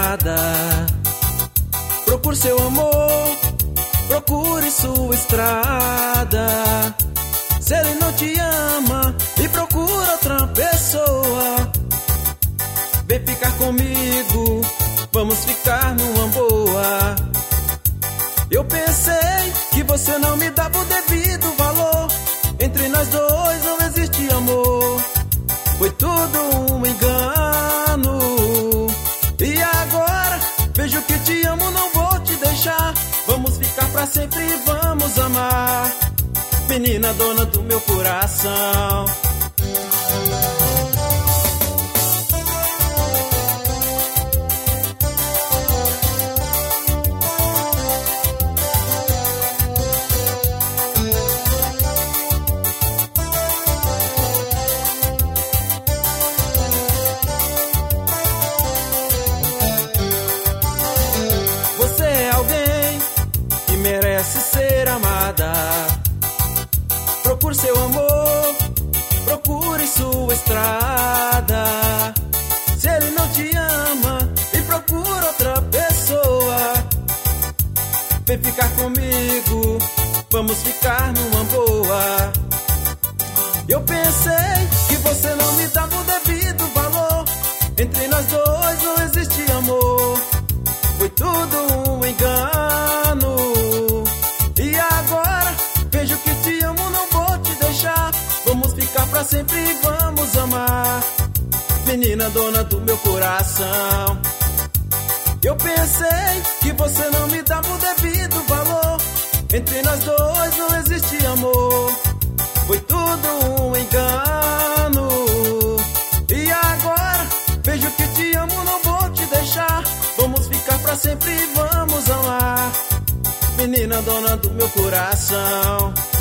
estrada. Procure seu amor, procure sua estrada. Se ele não te ama e procura outra pessoa, vem ficar comigo, vamos ficar numa boa. Eu pensei que você não me dava o devido valor. Entre nós dois não existe amor, foi tudo um engano. E agora vejo que te amo, não vou te deixar. Vamos ficar pra sempre e vamos amar, menina dona do meu coração. Você é alguém que merece ser amada. Procure seu amor, procure sua estrada. Se ele não te ama e procura outra pessoa, vem ficar comigo, vamos ficar numa boa. Eu pensei que você não me dava o devido valor. Entre nós dois não existe amor, foi tudo um engano. E agora vejo que te amo, não vou te deixar. Vamos ficar pra sempre e vamos amar, menina dona do meu coração. Eu pensei que você não me dava o devido valor. Entre nós dois não existe amor, foi tudo um engano. E agora vejo que te amo, não vou te deixar. Vamos ficar pra sempre e vamos amar, menina dona do meu coração.